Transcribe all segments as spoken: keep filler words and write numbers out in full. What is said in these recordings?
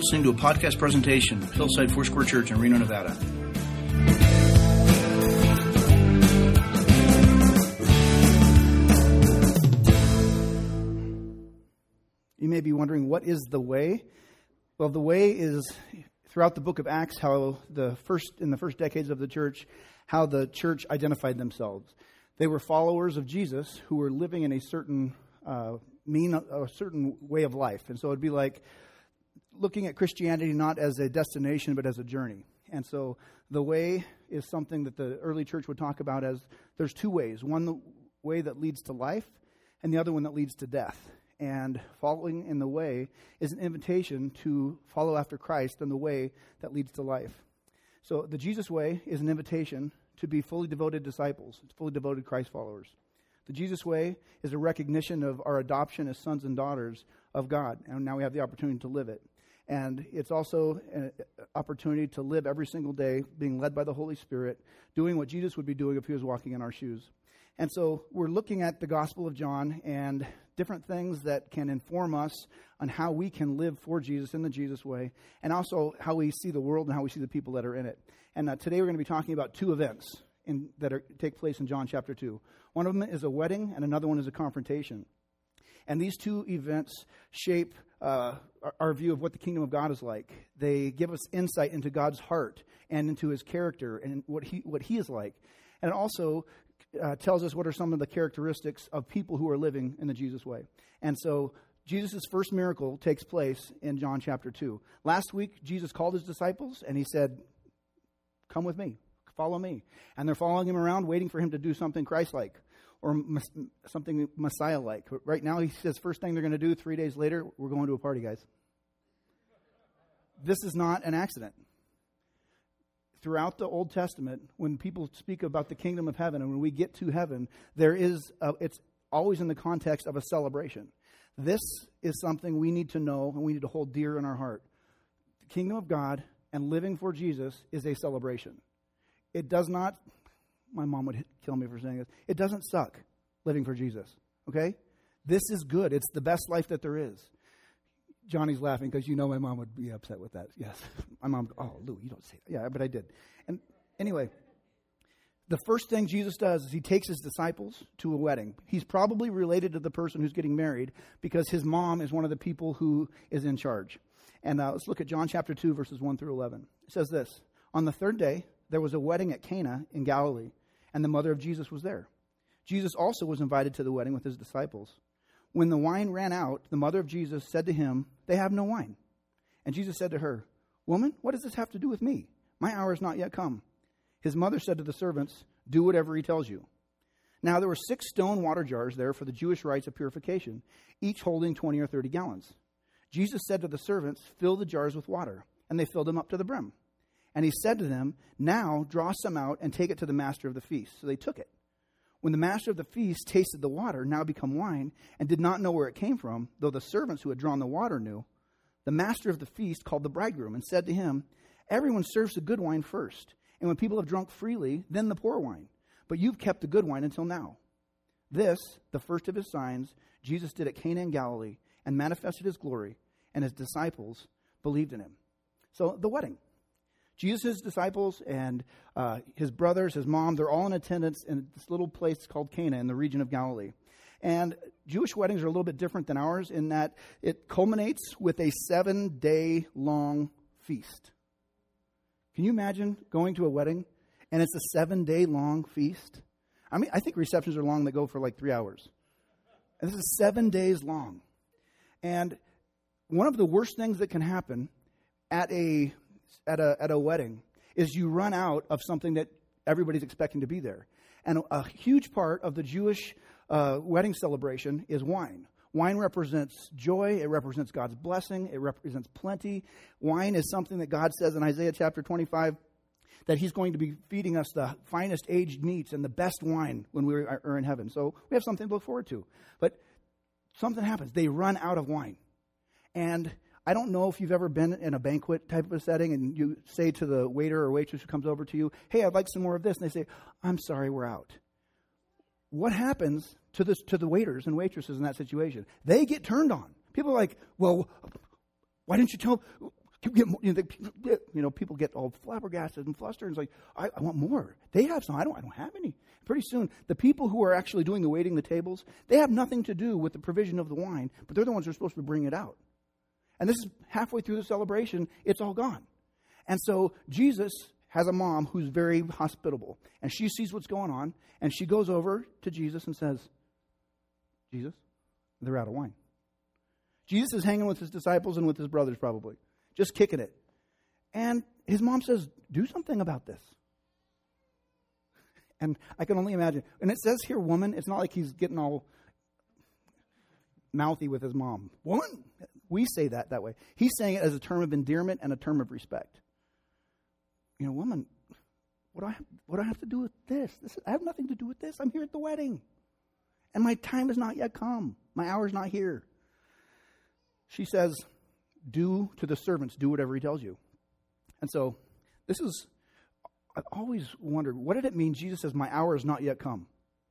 listening to a podcast presentation of Hillside Foursquare Church in Reno, Nevada. You may be wondering, what is the way? Well, the way is throughout the book of Acts, how the first in the first decades of the church, how the church identified themselves. They were followers of Jesus who were living in a certain uh, mean, a certain way of life, and so it'd be like looking at Christianity not as a destination but as a journey. And so the way is something that the early church would talk about as there's two ways: one the way that leads to life, and the other one that leads to death. And following in the way is an invitation to follow after Christ in the way that leads to life. So the Jesus way is an invitation to be fully devoted disciples, fully devoted Christ followers. The Jesus way is a recognition of our adoption as sons and daughters of God, and now we have the opportunity to live it. And it's also an opportunity to live every single day being led by the Holy Spirit, doing what Jesus would be doing if he was walking in our shoes. And so we're looking at the Gospel of John and different things that can inform us on how we can live for Jesus in the Jesus way, and also how we see the world and how we see the people that are in it. And uh, today we're going to be talking about two events in, that are, take place in John chapter two. One of them is a wedding, and another one is a confrontation. And these two events shape uh, our, our view of what the kingdom of God is like. They give us insight into God's heart and into his character and what he what he is like. And it also uh, tells us what are some of the characteristics of people who are living in the Jesus way. And so Jesus' first miracle takes place in John chapter two. Last week, Jesus called his disciples and he said, "Come with me, follow me." And they're following him around, waiting for him to do something Christ-like or mes- something Messiah-like. Right now, he says, first thing they're going to do, three days later, we're going to a party, guys. This is not an accident. Throughout the Old Testament, when people speak about the kingdom of heaven and when we get to heaven, there is a, it's always in the context of a celebration. This is something we need to know and we need to hold dear in our heart. The kingdom of God and living for Jesus is a celebration. It does not, my mom would kill me for saying this, it doesn't suck living for Jesus, okay? This is good. It's the best life that there is. Johnny's laughing because you know my mom would be upset with that. Yes. My mom, oh, Lou, you don't say that. Yeah, but I did. And anyway, the first thing Jesus does is he takes his disciples to a wedding. He's probably related to the person who's getting married because his mom is one of the people who is in charge. And uh, let's look at John chapter two, verses one through eleven. It says this: "On the third day, there was a wedding at Cana in Galilee, and the mother of Jesus was there. Jesus also was invited to the wedding with his disciples. When the wine ran out, the mother of Jesus said to him, 'They have no wine.' And Jesus said to her, 'Woman, what does this have to do with me? My hour is not yet come.' His mother said to the servants, 'Do whatever he tells you.' Now there were six stone water jars there for the Jewish rites of purification, each holding twenty or thirty gallons. Jesus said to the servants, 'Fill the jars with water.' And they filled them up to the brim. And he said to them, 'Now draw some out and take it to the master of the feast.' So they took it. When the master of the feast tasted the water, now become wine, and did not know where it came from, though the servants who had drawn the water knew, the master of the feast called the bridegroom and said to him, 'Everyone serves the good wine first, and when people have drunk freely, then the poor wine. But you've kept the good wine until now.' This, the first of his signs, Jesus did at Cana in Galilee, and manifested his glory, and his disciples believed in him." So the wedding. Jesus' disciples and uh, his brothers, his mom, they're all in attendance in this little place called Cana in the region of Galilee. And Jewish weddings are a little bit different than ours in that it culminates with a seven-day-long feast. Can you imagine going to a wedding and it's a seven-day-long feast? I mean, I think receptions are long that go for like three hours. And this is seven days long. And one of the worst things that can happen at a at a at a wedding is you run out of something that everybody's expecting to be there. And a, a huge part of the Jewish uh, wedding celebration is wine. Wine represents joy. It represents God's blessing. It represents plenty. Wine is something that God says in Isaiah chapter twenty-five that he's going to be feeding us the finest aged meats and the best wine when we are in heaven. So we have something to look forward to. But something happens. They run out of wine. And I don't know if you've ever been in a banquet type of a setting and you say to the waiter or waitress who comes over to you, "Hey, I'd like some more of this." And they say, "I'm sorry, we're out." What happens to this to the waiters and waitresses in that situation? They get turned on. People are like, "Well, why didn't you tell You get more, you know, they, you know, people get all flabbergasted and flustered. And it's like, I, I want more. They have some. I don't. I don't have any. Pretty soon, the people who are actually doing the waiting the tables, they have nothing to do with the provision of the wine, but they're the ones who are supposed to bring it out. And this is halfway through the celebration. It's all gone. And so Jesus has a mom who's very hospitable, and she sees what's going on, and she goes over to Jesus and says, Jesus, they're out of wine. Jesus is hanging with his disciples and with his brothers probably, just kicking it. And his mom says, do something about this. And I can only imagine. And it says here, woman. It's not like he's getting all mouthy with his mom. Woman. We say that that way. He's saying it as a term of endearment and a term of respect. You know, woman, what do I have, what do I have to do with this? this is, I have nothing to do with this. I'm here at the wedding. And my time has not yet come. My hour's not here. She says, do to the servants, do whatever he tells you. And so this is, I've always wondered, what did it mean Jesus says, my hour has not yet come?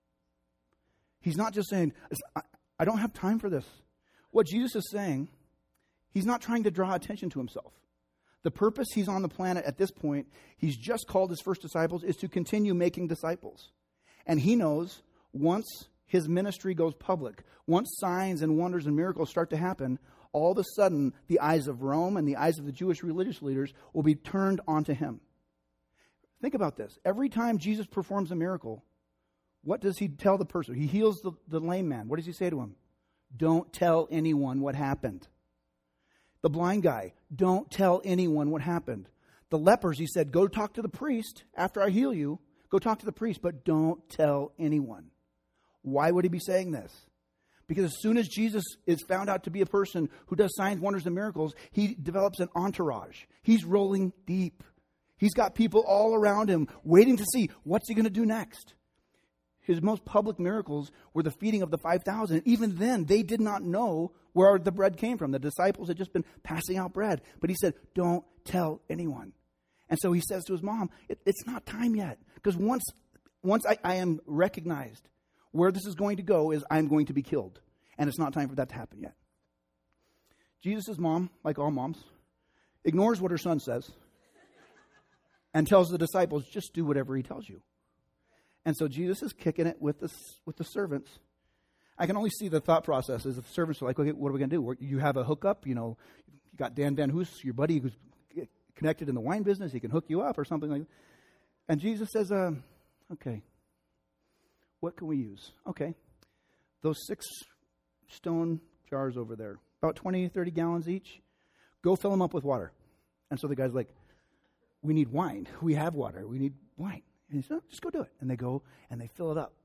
He's not just saying, I, I don't have time for this. What Jesus is saying, he's not trying to draw attention to himself. The purpose he's on the planet at this point, he's just called his first disciples, is to continue making disciples. And he knows once his ministry goes public, once signs and wonders and miracles start to happen, all of a sudden the eyes of Rome and the eyes of the Jewish religious leaders will be turned onto him. Think about this. Every time Jesus performs a miracle, what does he tell the person? He heals the, the lame man. What does he say to him? Don't tell anyone what happened. The blind guy, don't tell anyone what happened. The lepers, he said, go talk to the priest after I heal you. Go talk to the priest, but don't tell anyone. Why would he be saying this? Because as soon as Jesus is found out to be a person who does signs, wonders, and miracles, he develops an entourage. He's rolling deep. He's got people all around him waiting to see what's he going to do next. His most public miracles were the feeding of the five thousand. Even then, they did not know where the bread came from. The disciples had just been passing out bread. But he said, don't tell anyone. And so he says to his mom, it, it's not time yet. Because once, once I, I am recognized, where this is going to go is I'm going to be killed. And it's not time for that to happen yet. Jesus' mom, like all moms, ignores what her son says and tells the disciples, just do whatever he tells you. And so Jesus is kicking it with the, with the servants. I can only see the thought processes. The servants are like, okay, what are we going to do? You have a hookup, you know, you got Dan Van Hoos, your buddy who's connected in the wine business. He can hook you up or something like that. And Jesus says, um, okay, what can we use? Okay, those six stone jars over there, about twenty, thirty gallons each, go fill them up with water. And so the guy's like, we need wine. We have water. We need wine. And he said, oh, just go do it. And they go and they fill it up.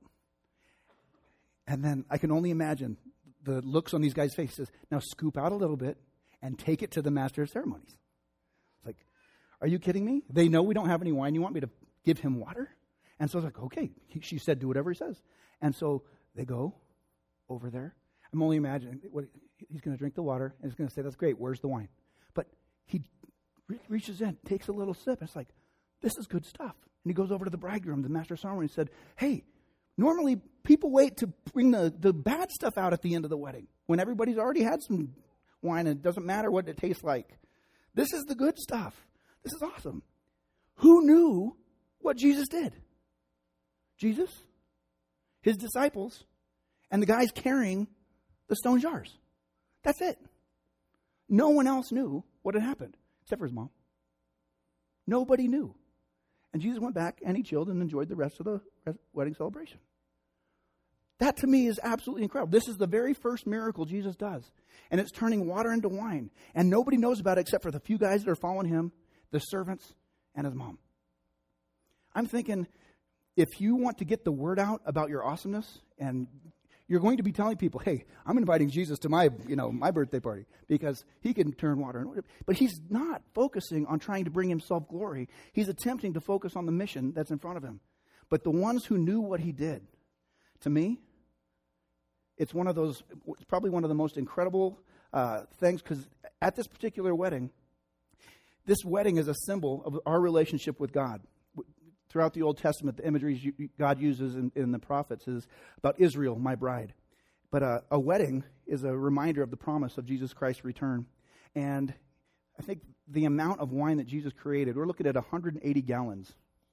And then I can only imagine the looks on these guys' faces. Now scoop out a little bit and take it to the master of ceremonies. It's like, are you kidding me? They know we don't have any wine. You want me to give him water? And so I was like, okay. He, she said, do whatever he says. And so they go over there. I'm only imagining what he's going to drink the water and he's going to say, that's great. Where's the wine? But he re- reaches in, takes a little sip. And it's like, this is good stuff. And he goes over to the bridegroom, the master of ceremonies, and said, hey, normally people wait to bring the, the bad stuff out at the end of the wedding when everybody's already had some wine and it doesn't matter what it tastes like. This is the good stuff. This is awesome. Who knew what Jesus did? Jesus, his disciples, and the guys carrying the stone jars. That's it. No one else knew what had happened except for his mom. Nobody knew. And Jesus went back and he chilled and enjoyed the rest of the wedding celebration. That to me is absolutely incredible. This is the very first miracle Jesus does. And it's turning water into wine. And nobody knows about it except for the few guys that are following him, the servants, and his mom. I'm thinking, if you want to get the word out about your awesomeness, and you're going to be telling people, hey, I'm inviting Jesus to my, you know, my birthday party because he can turn water into wine. But he's not focusing on trying to bring himself glory. He's attempting to focus on the mission that's in front of him. But the ones who knew what he did, to me, it's one of those, it's probably one of the most incredible uh, things, because at this particular wedding, this wedding is a symbol of our relationship with God. Throughout the Old Testament, the imagery God uses in, in the prophets is about Israel, my bride. But uh, a wedding is a reminder of the promise of Jesus Christ's return. And I think the amount of wine that Jesus created, we're looking at one hundred eighty gallons.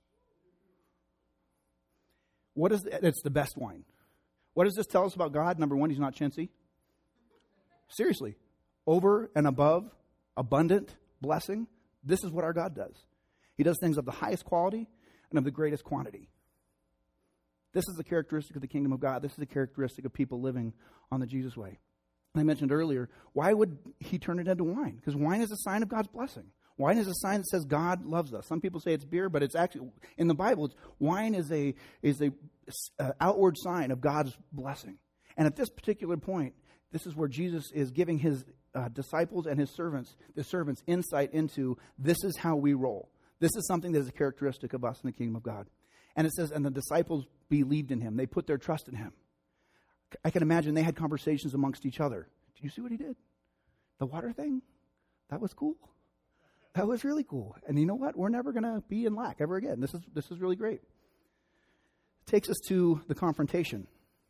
What is the, it's the best wine. What does this tell us about God? Number one, he's not chintzy. Seriously. Over and above, abundant blessing. This is what our God does. He does things of the highest quality and of the greatest quantity. This is the characteristic of the kingdom of God. This is the characteristic of people living on the Jesus way. And I mentioned earlier, why would he turn it into wine? Because wine is a sign of God's blessing. Wine is a sign that says God loves us. Some people say it's beer, but it's actually, in the Bible, it's, wine is a is a uh, outward sign of God's blessing. And at this particular point, this is where Jesus is giving his uh, disciples and his servants, the servants, insight into this is how we roll. This is something that is a characteristic of us in the kingdom of God. And it says, and the disciples believed in him. They put their trust in him. I can imagine they had conversations amongst each other. Did you see what he did? The water thing? That was cool. That was really cool. And you know what? We're never going to be in lack ever again. This is this is really great. It takes us to the confrontation.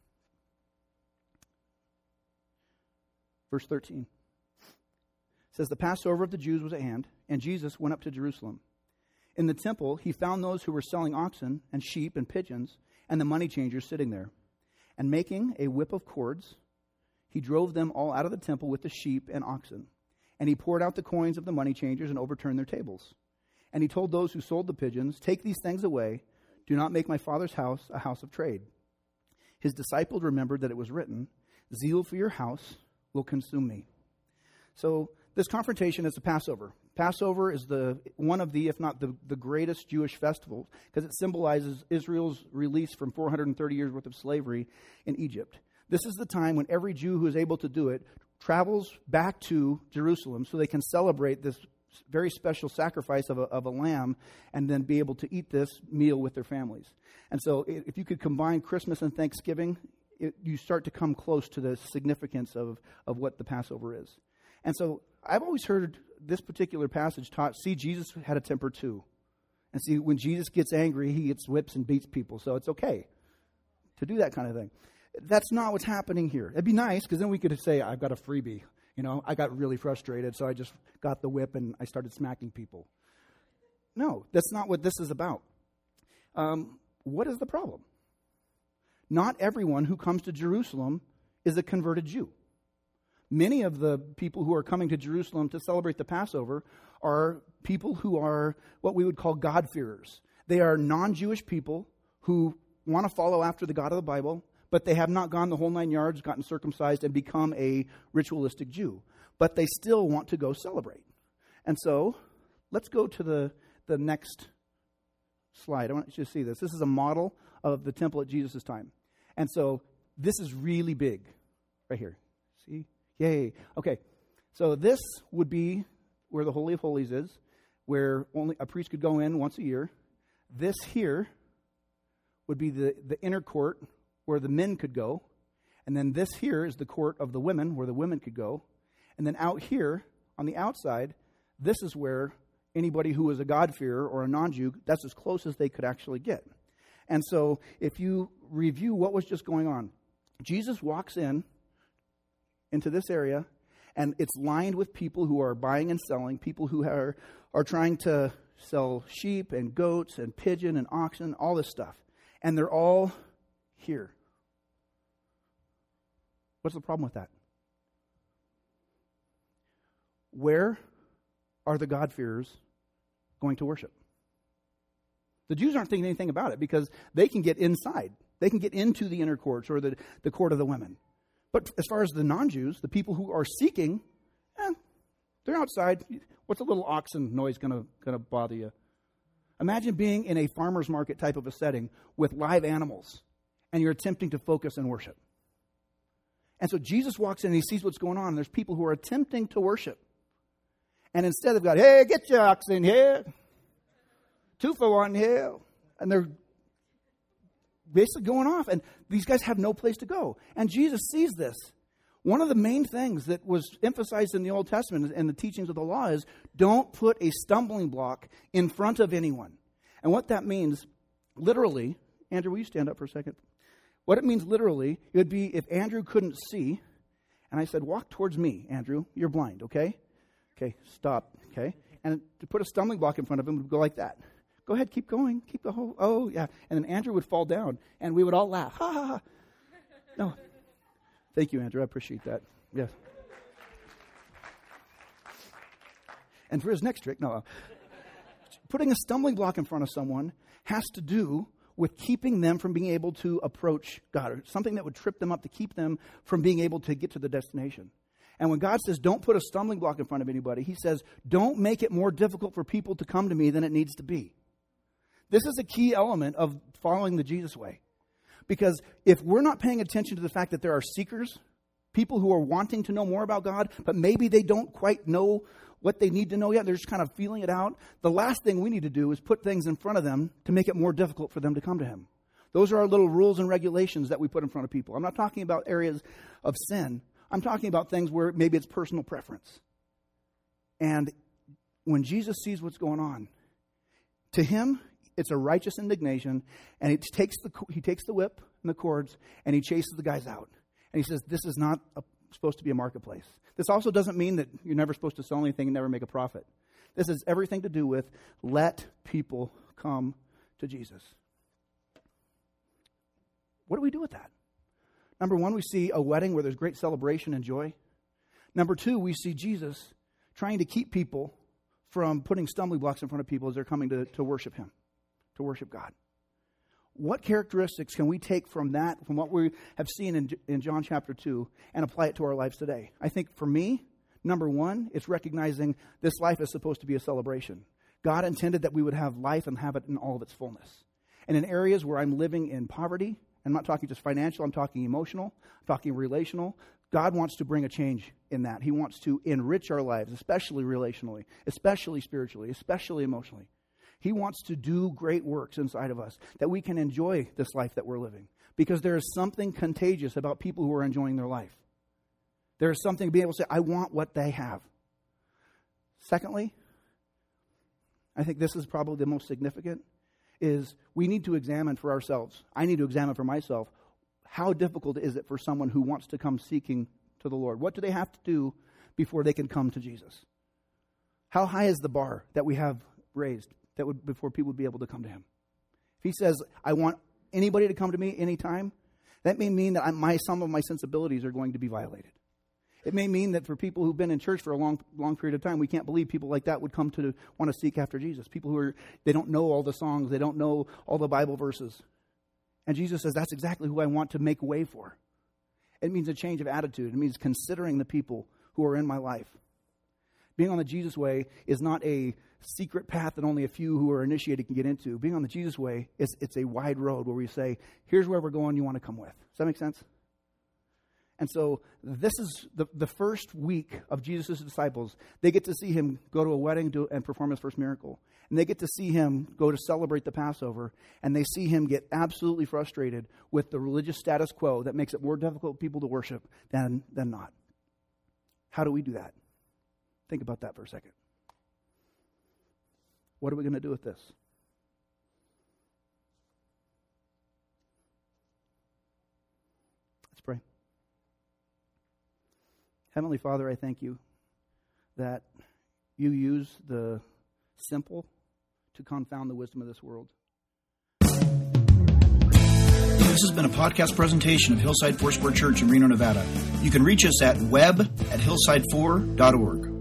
Verse thirteen. It says, the Passover of the Jews was at hand, and Jesus went up to Jerusalem. In the temple, he found those who were selling oxen and sheep and pigeons, and the money changers sitting there. And making a whip of cords, he drove them all out of the temple with the sheep and oxen. And he poured out the coins of the money changers and overturned their tables. And he told those who sold the pigeons, take these things away. Do not make my Father's house a house of trade. His disciples remembered that it was written, zeal for your house will consume me. So this confrontation is the Passover. Passover is the one of the, if not the, the greatest Jewish festival, because it symbolizes Israel's release from four hundred thirty years worth of slavery in Egypt. This is the time when every Jew who is able to do it travels back to Jerusalem so they can celebrate this very special sacrifice of a, of a lamb and then be able to eat this meal with their families. And so if you could combine Christmas and Thanksgiving, it, you start to come close to the significance of, of what the Passover is. And so I've always heard this particular passage taught, see, Jesus had a temper too. And see, when Jesus gets angry, he gets whips and beats people. So it's okay to do that kind of thing. That's not what's happening here. It'd be nice because then we could say, I've got a freebie. You know, I got really frustrated, so I just got the whip and I started smacking people. No, that's not what this is about. Um, what is the problem? Not everyone who comes to Jerusalem is a converted Jew. Many of the people who are coming to Jerusalem to celebrate the Passover are people who are what we would call God-fearers. They are non-Jewish people who want to follow after the God of the Bible, but they have not gone the whole nine yards, gotten circumcised, and become a ritualistic Jew. But they still want to go celebrate. And so, let's go to the, the next slide. I want you to see this. This is a model of the temple at Jesus' time. And so, this is really big. Right here. See? Yay. Okay. So, this would be where the Holy of Holies is, where only a priest could go in once a year. This here would be the, the inner court, where the men could go. And then this here is the court of the women, where the women could go. And then out here, on the outside, this is where anybody who was a God-fearer or a non-Jew, that's as close as they could actually get. And so, if you review what was just going on, Jesus walks in, into this area, and it's lined with people who are buying and selling, people who are, are trying to sell sheep and goats and pigeon and oxen, all this stuff. And they're all here. What's the problem with that? Where are the God-fearers going to worship? The Jews aren't thinking anything about it because they can get inside. They can get into the inner courts or the, the court of the women. But as far as the non-Jews, the people who are seeking, eh, they're outside. What's a little oxen noise going to going to bother you? Imagine being in a farmer's market type of a setting with live animals, and you're attempting to focus and worship. And so Jesus walks in and he sees what's going on. And there's people who are attempting to worship. And instead they've got, hey, get your oxen here. Two for one here. And they're basically going off. And these guys have no place to go. And Jesus sees this. One of the main things that was emphasized in the Old Testament and the teachings of the law is don't put a stumbling block in front of anyone. And what that means, literally, Andrew, will you stand up for a second? What it means literally, it would be if Andrew couldn't see, and I said, walk towards me, Andrew, you're blind, okay? Okay, stop. Okay. And to put a stumbling block in front of him would go like that. Go ahead, keep going. Keep the whole, oh, yeah. And then Andrew would fall down, and we would all laugh. Ha, ha, ha. No. Thank you, Andrew. I appreciate that. Yes. And for his next trick, no. Putting a stumbling block in front of someone has to do with keeping them from being able to approach God, or something that would trip them up to keep them from being able to get to the destination. And when God says, don't put a stumbling block in front of anybody, he says, don't make it more difficult for people to come to me than it needs to be. This is a key element of following the Jesus way. Because if we're not paying attention to the fact that there are seekers, people who are wanting to know more about God, but maybe they don't quite know what they need to know yet, they're just kind of feeling it out, the last thing we need to do is put things in front of them to make it more difficult for them to come to him. Those are our little rules and regulations that we put in front of people. I'm not talking about areas of sin. I'm talking about things where maybe it's personal preference. And when Jesus sees what's going on, to him, it's a righteous indignation, and he takes the he takes the whip and the cords, and he chases the guys out. And he says, this is not a, supposed to be a marketplace. This also doesn't mean that you're never supposed to sell anything and never make a profit. This has everything to do with let people come to Jesus. What do we do with that? Number one, we see a wedding where there's great celebration and joy. Number two, we see Jesus trying to keep people from putting stumbling blocks in front of people as they're coming to, to worship him, to worship God. What characteristics can we take from that, from what we have seen in, in John chapter two, and apply it to our lives today? I think for me, number one, it's recognizing this life is supposed to be a celebration. God intended that we would have life and have it in all of its fullness. And in areas where I'm living in poverty, I'm not talking just financial, I'm talking emotional, I'm talking relational, God wants to bring a change in that. He wants to enrich our lives, especially relationally, especially spiritually, especially emotionally. He wants to do great works inside of us that we can enjoy this life that we're living. Because there is something contagious about people who are enjoying their life. There is something to be able to say, I want what they have. Secondly, I think this is probably the most significant, is we need to examine for ourselves. I need to examine for myself, how difficult is it for someone who wants to come seeking to the Lord? What do they have to do before they can come to Jesus? How high is the bar that we have raised that would before people would be able to come to him? If he says, I want anybody to come to me anytime, that may mean that I, my some of my sensibilities are going to be violated. It may mean that for people who've been in church for a long, long period of time, we can't believe people like that would come to want to seek after Jesus. People who are, they don't know all the songs, they don't know all the Bible verses. And Jesus says, that's exactly who I want to make way for. It means a change of attitude. It means considering the people who are in my life. Being on the Jesus way is not a secret path that only a few who are initiated can get into. Being on the Jesus way is it's a wide road where we say, here's where we're going, you want to come with. Does that make sense? And so this is the, the first week of Jesus' disciples. They get to see him go to a wedding do, and perform his first miracle. And they get to see him go to celebrate the Passover. And they see him get absolutely frustrated with the religious status quo that makes it more difficult for people to worship than, than not. How do we do that? Think about that for a second. What are we going to do with this? Let's pray. Heavenly Father, I thank you that you use the simple to confound the wisdom of this world. This has been a podcast presentation of Hillside Foursquare Church in Reno, Nevada. You can reach us at web at hillside four dot org.